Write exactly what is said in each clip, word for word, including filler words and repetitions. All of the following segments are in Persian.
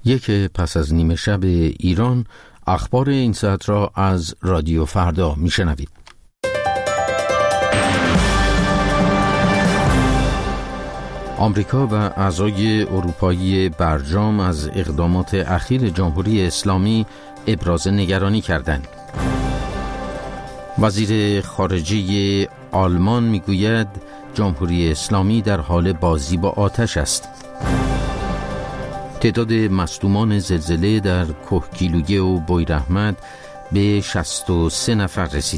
یک پس از نیمه شب ایران، اخبار این ساعت را از رادیو فردا میشنوید. آمریکا و اعضای اروپایی برجام از اقدامات اخیر جمهوری اسلامی ابراز نگرانی کردند. وزیر خارجه آلمان میگوید جمهوری اسلامی در حال بازی با آتش است. تعداد مصدومان زلزله در کهگیلویه و بویراحمد به شصت و سه نفر رسید.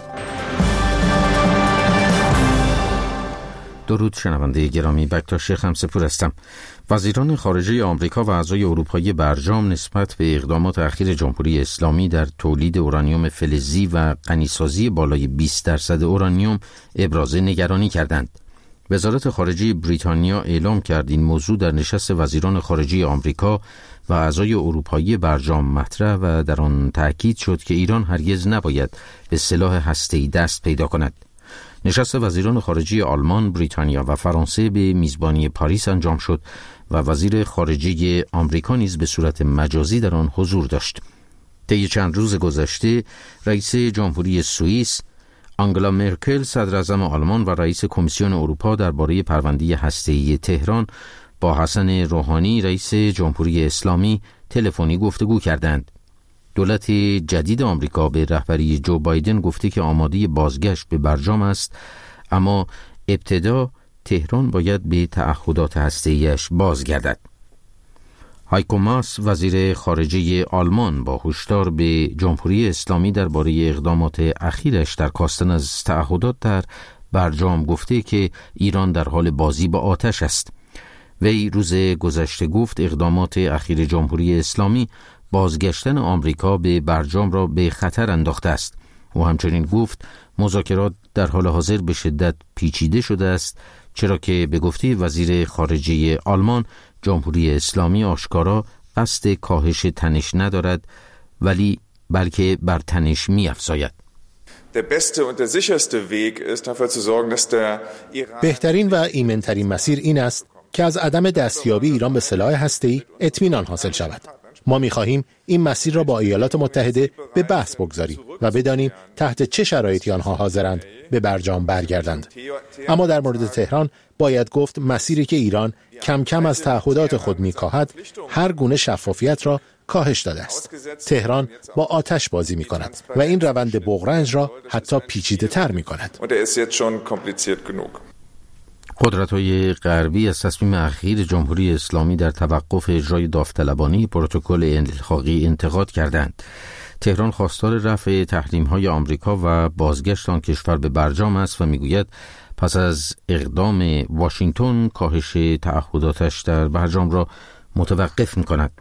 درود شنونده گرامی، بکتاش شیخ همسپور هستم. وزیران خارجه آمریکا و اعضای اروپایی برجام نسبت به اقدامات اخیر جمهوری اسلامی در تولید اورانیوم فلزی و غنیسازی بالای بیست درصد اورانیوم ابراز نگرانی کردند. وزارت خارجه بریتانیا اعلام کرد این موضوع در نشست وزیران خارجه آمریکا و اعضای اروپایی برجام مطرح و در آن تأکید شد که ایران هرگز نباید به سلاح هسته‌ای دست پیدا کند. نشست وزیران خارجه آلمان، بریتانیا و فرانسه به میزبانی پاریس انجام شد و وزیر خارجه آمریکا نیز به صورت مجازی در آن حضور داشت. طی چند روز گذشته، رئیس جمهوری سوئیس آنگلا مرکل، صدر اعظم آلمان و رئیس کمیسیون اروپا درباره پرونده هسته‌ای تهران با حسن روحانی، رئیس جمهوری اسلامی، تلفنی گفتگو کردند. دولت جدید آمریکا به رهبری جو بایدن گفته که آماده بازگشت به برجام است، اما ابتدا تهران باید به تعهدات هسته‌ایش بازگردد. هایکو ماس، وزیر خارجه آلمان، با هشدار به جمهوری اسلامی درباره اقدامات اخیرش در کاستن از تعهدات در برجام گفته که ایران در حال بازی با آتش است. وی روز گذشته گفت اقدامات اخیر جمهوری اسلامی بازگشتن آمریکا به برجام را به خطر انداخته است. و همچنین گفت مذاکرات در حال حاضر به شدت پیچیده شده است، چرا که به گفته وزیر خارجه آلمان جمهوری اسلامی آشکارا قصد کاهش تنش ندارد، ولی بلکه بر تنش می‌افزاید. بهترین و ایمن‌ترین مسیر این است که از عدم دستیابی ایران به سلاح هسته‌ای اطمینان حاصل شود. ما می‌خواهیم این مسیر را با ایالات متحده به بحث بگذاریم و بدانیم تحت چه شرایطی آنها حاضرند به برجام برگردند. اما در مورد تهران باید گفت مسیری که ایران کم کم از تعهدات خود می‌کاهد هر گونه شفافیت را کاهش داده است. تهران با آتش بازی می‌کند و این روند بغرنج را حتی پیچیده‌تر می‌کند. قدرت‌های غربی از تصمیم اخیر جمهوری اسلامی در توقف اجرای داوطلبانه پروتکل الحاقی انتقاد کردند. تهران خواستار رفع تحریم‌های آمریکا و بازگشت آن کشور به برجام است و می‌گوید پس از اقدام واشنگتن کاهش تعهداتش در برجام را متوقف می‌کند.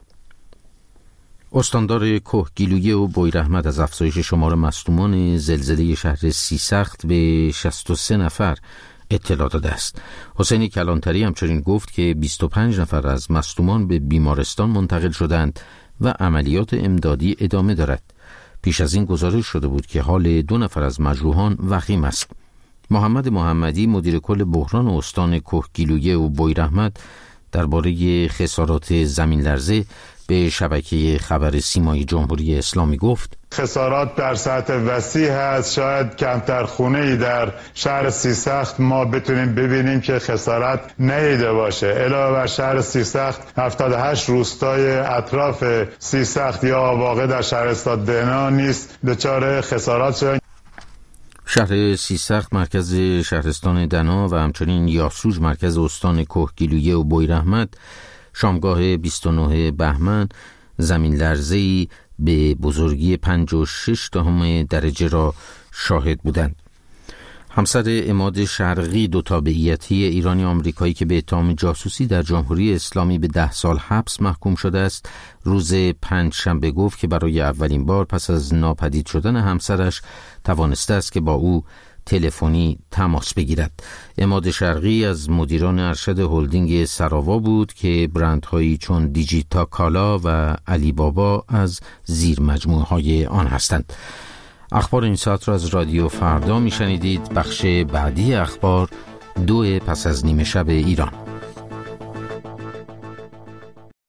استاندار کهگیلویه و بویراحمد از افزایش شمار مصدومان زلزله شهر سیسخت به شصت و سه نفر اطلاع داده است. حسین کلانتری همچنین گفت که بیست و پنج نفر از مصدومان به بیمارستان منتقل شدند و عملیات امدادی ادامه دارد. پیش از این گزارش شده بود که حال دو نفر از مجروحان وخیم است. محمد محمدی، مدیر کل بحران استان کهگیلویه و بویراحمد، درباره خسارات زمین لرزه به شبکه خبر سیمای جمهوری اسلامی گفت خسارات در سطح وسیع هست. شاید کمتر خونه‌ای در شهر سیسخت ما بتونیم ببینیم که خسارت نیده باشه. علاوه بر شهر سیسخت هفتاد و هشت روستای اطراف سیسخت یا واقع در شهرستان دهنا نیست دچار خسارات شدن. شهر سیسخت مرکز شهرستان دنا و همچنین یاسوج مرکز استان کهگیلویه و بویراحمد شامگاه بیست و نه بهمن زمین لرزه‌ای به بزرگی پنج و شش دهم درجه را شاهد بودند. همسر عماد شرقی، دو تابعیتی ایرانی آمریکایی که به اتهام جاسوسی در جمهوری اسلامی به ده سال حبس محکوم شده است، روز پنج شنبه گفت که برای اولین بار پس از ناپدید شدن همسرش توانسته است که با او تلفنی تماس بگیرد. عماد شرقی از مدیران ارشد هلدینگ سراوا بود که برندهایی چون دیجیتا کالا و علی بابا از زیر مجموعه های آن هستند. اخبار این ساعت را از رادیو فردا می شنیدید. بخش بعدی اخبار دو پس از نیمه شب ایران.